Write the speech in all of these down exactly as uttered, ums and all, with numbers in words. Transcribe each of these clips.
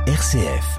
R C F.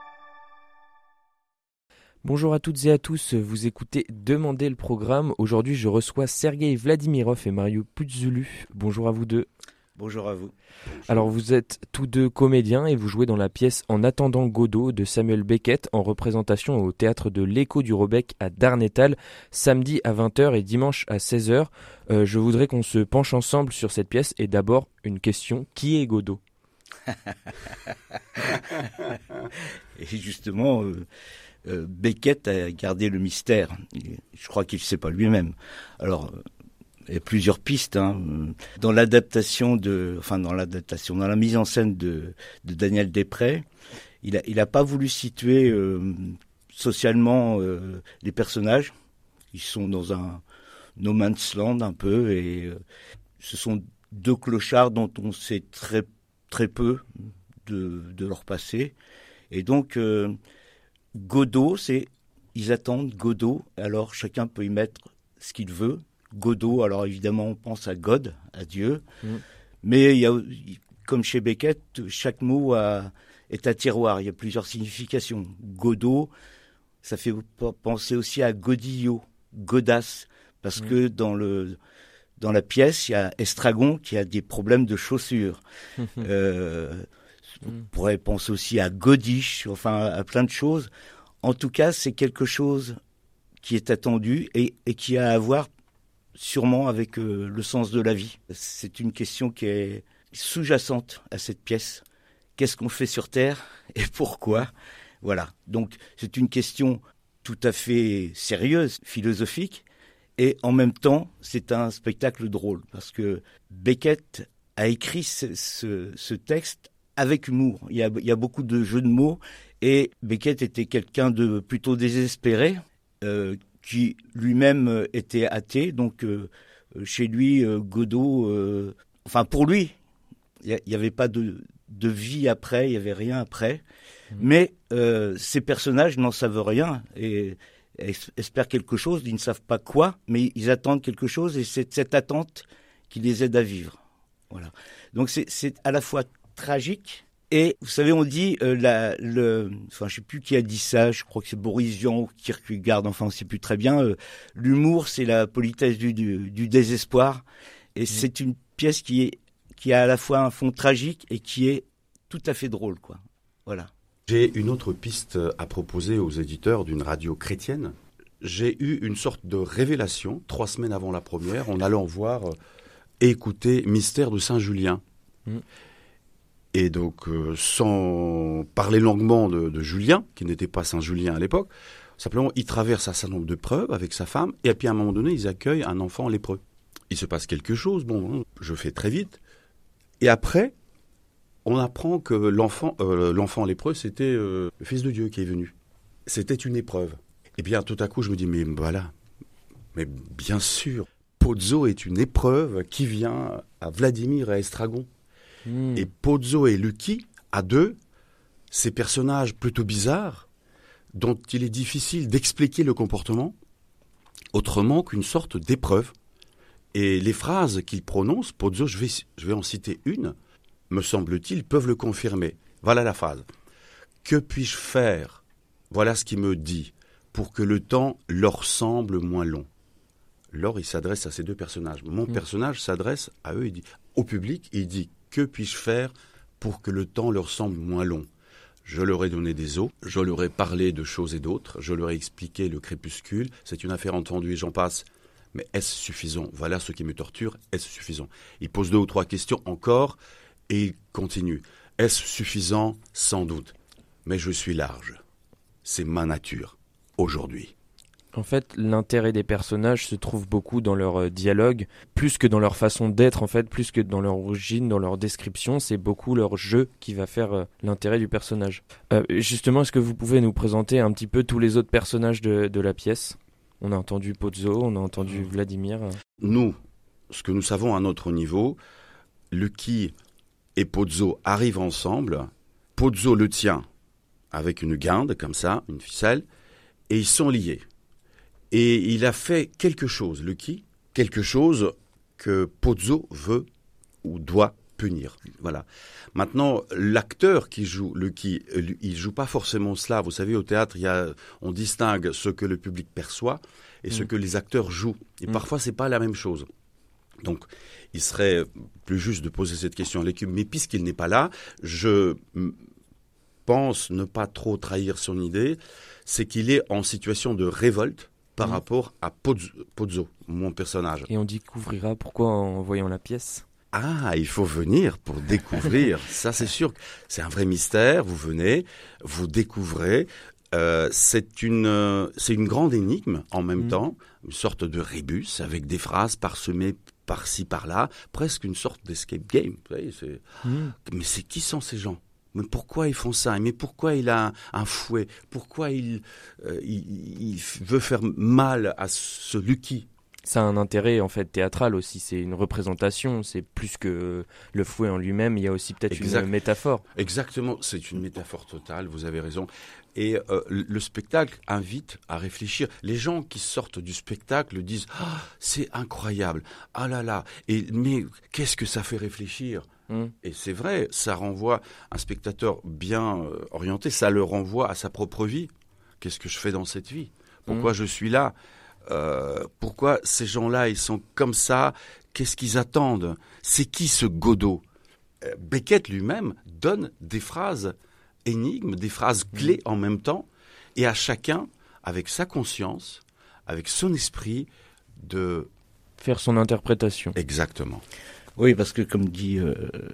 Bonjour à toutes et à tous, vous écoutez Demandez le programme. Aujourd'hui, je reçois Sergueï Vladimirov et Mario Putzulu. Bonjour à vous deux. Bonjour à vous. Bonjour. Alors, vous êtes tous deux comédiens et vous jouez dans la pièce En attendant Godot de Samuel Beckett en représentation au théâtre de l'Écho du Robec à Darnétal, samedi à vingt heures et dimanche à seize heures. Euh, je voudrais qu'on se penche ensemble sur cette pièce et d'abord une question, qui est Godot ? Et justement, euh, euh, Beckett a gardé le mystère. Je crois qu'il ne sait pas lui-même. Alors, euh, il y a plusieurs pistes. Hein. Dans l'adaptation de, enfin dans l'adaptation, dans la mise en scène de, de Daniel Desprez, il a, il a pas voulu situer euh, socialement euh, les personnages. Ils sont dans un no man's land un peu, et euh, ce sont deux clochards dont on sait très très peu de, de leur passé. Et donc, euh, Godot, c'est, ils attendent Godot, alors chacun peut y mettre ce qu'il veut. Godot, alors évidemment, on pense à God, à Dieu. Mmh. Mais il y a, comme chez Beckett, chaque mot a, est un tiroir, il y a plusieurs significations. Godot, ça fait penser aussi à Godillot, Godasse, parce mmh. que dans le... Dans la pièce, il y a Estragon qui a des problèmes de chaussures. euh, on pourrait penser aussi à Godiche, enfin à plein de choses. En tout cas, c'est quelque chose qui est attendu et, et qui a à voir sûrement avec euh, le sens de la vie. C'est une question qui est sous-jacente à cette pièce. Qu'est-ce qu'on fait sur Terre et pourquoi ? Voilà. Donc, c'est une question tout à fait sérieuse, philosophique. Et en même temps, c'est un spectacle drôle, parce que Beckett a écrit ce, ce, ce texte avec humour. Il y, a, il y a beaucoup de jeux de mots, et Beckett était quelqu'un de plutôt désespéré, euh, qui lui-même était athée, donc euh, chez lui, euh, Godot, euh, enfin pour lui, il n'y avait pas de, de vie après, il n'y avait rien après, mmh. mais euh, ces personnages n'en savent rien, et... espèrent quelque chose, ils ne savent pas quoi, mais ils attendent quelque chose, et c'est cette attente qui les aide à vivre. Voilà. Donc c'est, c'est à la fois tragique, et vous savez, on dit, euh, la, le, enfin je ne sais plus qui a dit ça, je crois que c'est Boris Vian ou Kierkegaard, enfin on ne sait plus très bien, euh, l'humour c'est la politesse du, du, du désespoir, et mmh. c'est une pièce qui, est, qui a à la fois un fond tragique et qui est tout à fait drôle, quoi. Voilà. J'ai une autre piste à proposer aux éditeurs d'une radio chrétienne. J'ai eu une sorte de révélation, trois semaines avant la première, en allant voir et écouter Mystère de Saint-Julien. Mmh. Et donc, euh, sans parler longuement de, de Julien, qui n'était pas Saint-Julien à l'époque, simplement, il traverse un certain nombre de preuves avec sa femme, et puis à un moment donné, ils accueillent un enfant lépreux. Il se passe quelque chose, bon, je fais très vite. Et après... on apprend que l'enfant, euh, l'enfant lépreux, c'était euh, le Fils de Dieu qui est venu. C'était une épreuve. Et bien, tout à coup, je me dis, mais voilà, mais bien sûr, Pozzo est une épreuve qui vient à Vladimir et à Estragon. Mmh. Et Pozzo et Lucky, à deux, ces personnages plutôt bizarres, dont il est difficile d'expliquer le comportement, autrement qu'une sorte d'épreuve. Et les phrases qu'il prononce, Pozzo, je vais, je vais en citer une, me semble-t-il, peuvent le confirmer. Voilà la phrase. « Que puis-je faire ? Voilà ce qu'il me dit, pour que le temps leur semble moins long. » Lors, il s'adresse à ces deux personnages. Mon mmh. personnage s'adresse à eux, il dit, au public, il dit « Que puis-je faire pour que le temps leur semble moins long ? » Je leur ai donné des os, je leur ai parlé de choses et d'autres, je leur ai expliqué le crépuscule, c'est une affaire entendue et j'en passe. Mais est-ce suffisant ? Voilà ce qui me torture, est-ce suffisant ? Il pose deux ou trois questions encore, et il continue. Est-ce suffisant ? Sans doute. Mais je suis large. C'est ma nature, aujourd'hui. En fait, l'intérêt des personnages se trouve beaucoup dans leur euh, dialogue, plus que dans leur façon d'être, en fait, plus que dans leur origine, dans leur description. C'est beaucoup leur jeu qui va faire euh, l'intérêt du personnage. Euh, justement, est-ce que vous pouvez nous présenter un petit peu tous les autres personnages de, de la pièce ? On a entendu Pozzo, on a entendu Vladimir. Nous, ce que nous savons à notre niveau, Lucky et Pozzo arrivent ensemble. Pozzo le tient avec une guinde, comme ça, une ficelle, et ils sont liés. Et il a fait quelque chose, Lucky, quelque chose que Pozzo veut ou doit punir. Voilà. Maintenant, l'acteur qui joue le qui, il joue pas forcément cela. Vous savez, au théâtre, il y a, on distingue ce que le public perçoit et mmh. ce que les acteurs jouent. Et mmh. parfois, c'est pas la même chose. Donc, il serait plus juste de poser cette question à l'équipe. Mais puisqu'il n'est pas là, je pense ne pas trop trahir son idée. C'est qu'il est en situation de révolte par mmh. rapport à Pozzo, Pozzo, mon personnage. Et on découvrira pourquoi en voyant la pièce. Ah, il faut venir pour découvrir. Ça, c'est sûr. C'est un vrai mystère. Vous venez, vous découvrez. Euh, c'est une, euh, c'est une grande énigme en même mmh. temps, une sorte de rébus avec des phrases parsemées par-ci par-là, presque une sorte d'escape game. Vous voyez, c'est... Mmh. Mais c'est qui sont ces gens ? Mais pourquoi ils font ça ? Mais pourquoi il a un, un fouet ? Pourquoi il, euh, il, il veut faire mal à ce Lucky ? Ça a un intérêt en fait théâtral aussi, c'est une représentation, c'est plus que le fouet en lui-même, il y a aussi peut-être exact. Une métaphore. Exactement, c'est une métaphore totale, vous avez raison. Et euh, le spectacle invite à réfléchir. Les gens qui sortent du spectacle disent ah, « c'est incroyable, ah là là, et, mais qu'est-ce que ça fait réfléchir ?» Mmh. Et c'est vrai, ça renvoie un spectateur bien euh, orienté, ça le renvoie à sa propre vie. Qu'est-ce que je fais dans cette vie ? Pourquoi mmh. je suis là ? Euh, pourquoi ces gens-là, ils sont comme ça ? Qu'est-ce qu'ils attendent ? C'est qui ce Godot ? euh, Beckett lui-même donne des phrases énigmes, des phrases clés en même temps, et à chacun, avec sa conscience, avec son esprit, de faire son interprétation. Exactement. Oui, parce que comme dit euh,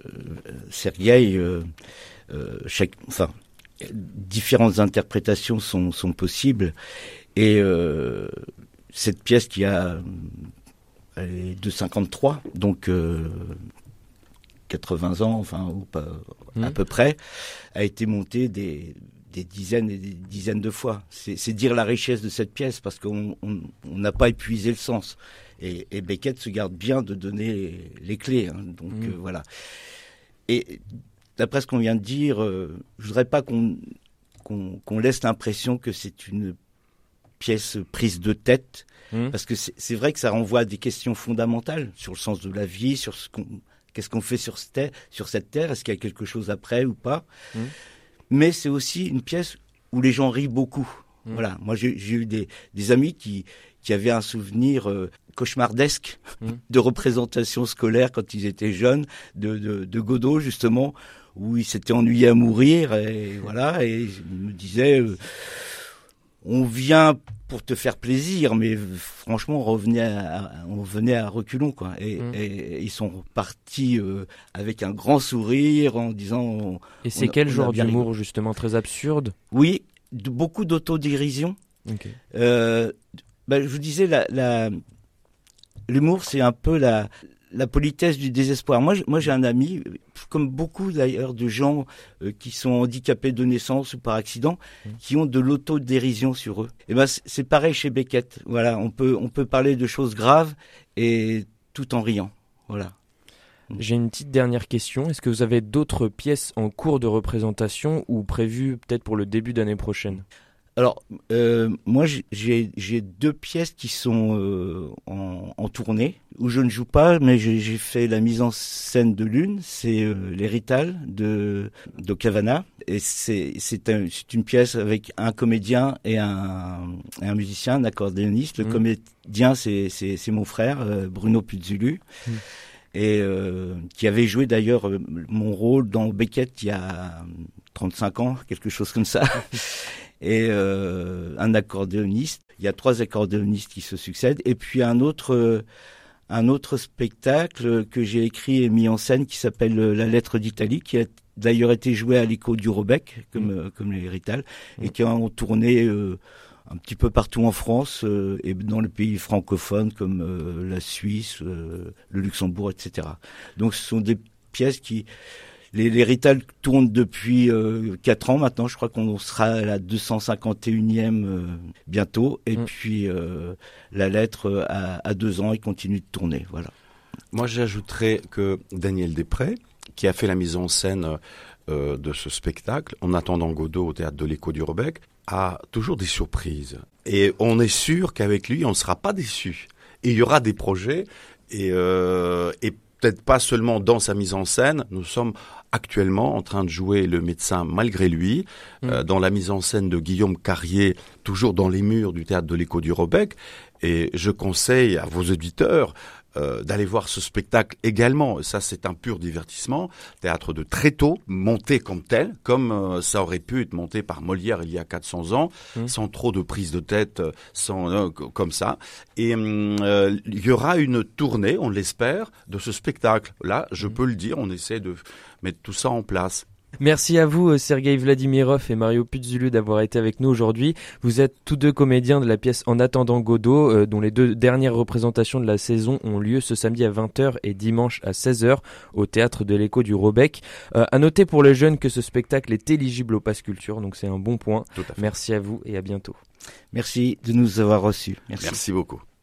Sergueï, euh, euh, chaque, enfin, différentes interprétations sont, sont possibles, et euh, cette pièce qui a elle est de cinquante-trois, donc euh, quatre-vingts ans, enfin ou pas, mmh. à peu près, a été montée des, des dizaines et des dizaines de fois. C'est, c'est dire la richesse de cette pièce, parce qu'on n'a pas épuisé le sens. Et, et Beckett se garde bien de donner les, les clés. Hein, donc mmh. euh, voilà. Et d'après ce qu'on vient de dire, euh, je voudrais pas qu'on, qu'on, qu'on laisse l'impression que c'est une pièce prise de tête, mmh. parce que c'est, c'est vrai que ça renvoie à des questions fondamentales sur le sens de la vie, sur ce qu'on, qu'est-ce qu'on fait sur cette terre, sur cette terre, est-ce qu'il y a quelque chose après ou pas. Mmh. Mais c'est aussi une pièce où les gens rient beaucoup. Mmh. Voilà, moi j'ai, j'ai eu des, des amis qui, qui avaient un souvenir euh, cauchemardesque mmh. de représentation scolaire quand ils étaient jeunes, de, de, de Godot justement, où ils s'étaient ennuyés à mourir, et voilà, et ils me disaient... Euh, on vient pour te faire plaisir, mais franchement, on revenait à, on venait à reculons, quoi. Et, mmh. et, et ils sont partis euh, avec un grand sourire en disant. On, et c'est on, quel on genre d'humour rigolé. Justement très absurde ? Oui, de, beaucoup d'autodérision. Okay. Euh, bah, je vous disais, la, la, l'humour, c'est un peu la. La politesse du désespoir. Moi, moi, j'ai un ami, comme beaucoup d'ailleurs de gens euh, qui sont handicapés de naissance ou par accident, mmh. qui ont de l'autodérision sur eux. Et ben, c'est, c'est pareil chez Beckett. Voilà, on peut, on peut parler de choses graves et tout en riant. Voilà. J'ai une petite dernière question. Est-ce que vous avez d'autres pièces en cours de représentation ou prévues peut-être pour le début d'année prochaine ? Alors, euh, moi, j'ai, j'ai deux pièces qui sont euh, en, en tournée, où je ne joue pas, mais j'ai, j'ai fait la mise en scène de l'une, c'est euh, Les Ritals de, de Cavana, et c'est, c'est, un, c'est une pièce avec un comédien et un, et un musicien, un accordéoniste. Le mmh. comédien, c'est, c'est, c'est mon frère, euh, Bruno Puzzulu, mmh. et euh, qui avait joué d'ailleurs euh, mon rôle dans Beckett il y a trente-cinq ans, quelque chose comme ça. Et euh, un accordéoniste. Il y a trois accordéonistes qui se succèdent. Et puis un autre, euh, un autre spectacle que j'ai écrit et mis en scène qui s'appelle La Lettre d'Italie, qui a d'ailleurs été joué à l'Écho du Robec, comme, mmh. euh, comme les Ritals, mmh. et qui ont tourné euh, un petit peu partout en France euh, et dans les pays francophones comme euh, la Suisse, euh, le Luxembourg, et cetera. Donc ce sont des pièces qui... Les, les Ritals tournent depuis euh, quatre ans maintenant. Je crois qu'on sera à la deux cent cinquante et unième euh, bientôt. Et mmh. puis euh, La Lettre a, a deux ans et continue de tourner. Voilà. Moi, j'ajouterais que Daniel Després, qui a fait la mise en scène euh, de ce spectacle, En attendant Godot au théâtre de l'Écho du Robec, a toujours des surprises. Et on est sûr qu'avec lui, on ne sera pas déçus. Et il y aura des projets et, euh, et peut-être pas seulement dans sa mise en scène, nous sommes actuellement en train de jouer Le médecin malgré lui, mmh. euh, dans la mise en scène de Guillaume Carrier, toujours dans les murs du théâtre de l'Écho du Robec. Et je conseille à vos auditeurs euh, d'aller voir ce spectacle également. Ça, c'est un pur divertissement. Théâtre de Tréteau, monté comme tel, comme euh, ça aurait pu être monté par Molière il y a quatre cents ans, mmh. sans trop de prise de tête, sans euh, comme ça. Et euh, il y aura une tournée, on l'espère, de ce spectacle. Là, je mmh. peux le dire, on essaie de mettre tout ça en place. Merci à vous, Sergueï Vladimirov et Mario Puzzulu d'avoir été avec nous aujourd'hui. Vous êtes tous deux comédiens de la pièce En attendant Godot, euh, dont les deux dernières représentations de la saison ont lieu ce samedi à vingt heures et dimanche à seize heures au théâtre de l'Écho du Robec. Euh, à noter pour les jeunes que ce spectacle est éligible au Pass Culture, donc c'est un bon point. Tout à fait. Merci à vous et à bientôt. Merci de nous avoir reçus. Merci, Merci beaucoup.